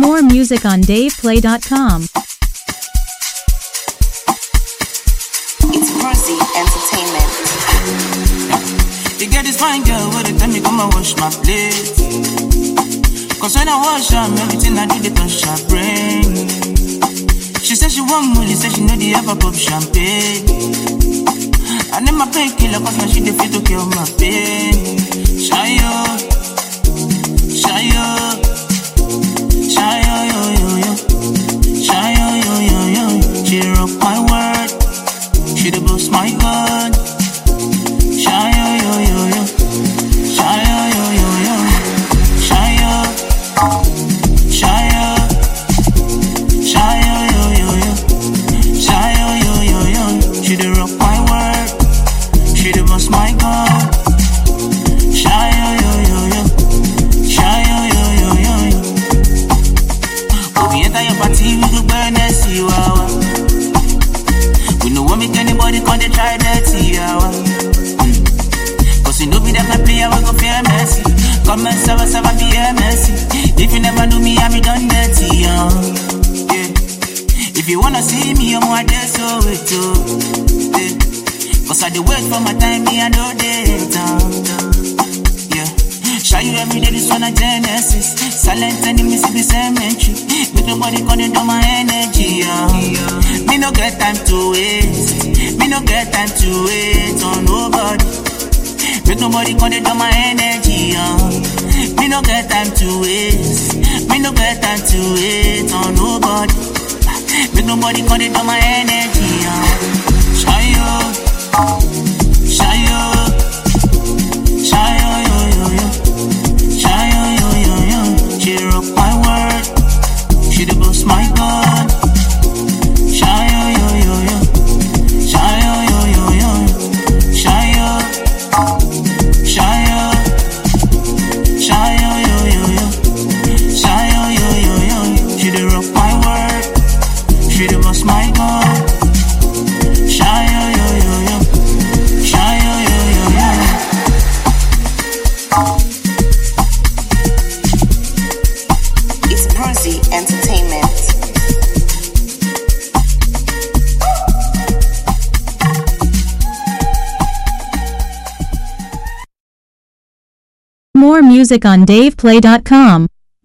More music on DavePlay.com. It's Brucey Entertainment. You get this fine girl with the time you come and wash my plate. Cause when I wash them, everything I do they touch her brain. She said she want money, said she know the ever pop champagne. And then my painkiller cause now she dey fit to kill my pain. Shayo, shayo, shayo, yo, yo, yo. Shayo, yo, yo, yo. She rock my world. She the boss my gun. Shayo, yo, yo, yo. Shayo, yo, yo, yo. Shayo, shayo, shayo, yo, yo, yo. Shayo, yo, yo, yo. She the rock my world. She the boss my gun. Shayo, yo, yo, yo. Shayo, yo, yo, yo, yo. Oh, we enter your party, we go burn and see wow. We no want make anybody come they try dirty hour. Cause you know me that my player we go pay mercy. Come and serve be a mercy. If you never knew me, I be done dirty, yeah. If you wanna see me, I'm what there so wait to. Cause I dey wait for my time, me I know data. Yeah. Show you every day this one a Genesis. Silent enemies in the cemetery. Make nobody come and do my energy, yeah. Me no get time to waste. Me no get time to wait on nobody. Make nobody come and do my energy, yeah. Me no get time to waste. Me no get time to wait on nobody. Make nobody come and do my energy, yeah. Shayo, shayo, shayo, yo, yo, yo. Shayo, yo, yo, yo. She rock my world. She the boss my gun. Shayo, yo, yo, yo. Shayo, yo, yo, yo. Shayo, shayo, shayo, yo, yo, yo. Shayo, yo, yo, yo. She the rock my world. She the boss my gun. Shayo, yo, yo, yo. Shayo, yo, yo, yo. It's Brucey Entertainment. More music on DavePlay.com.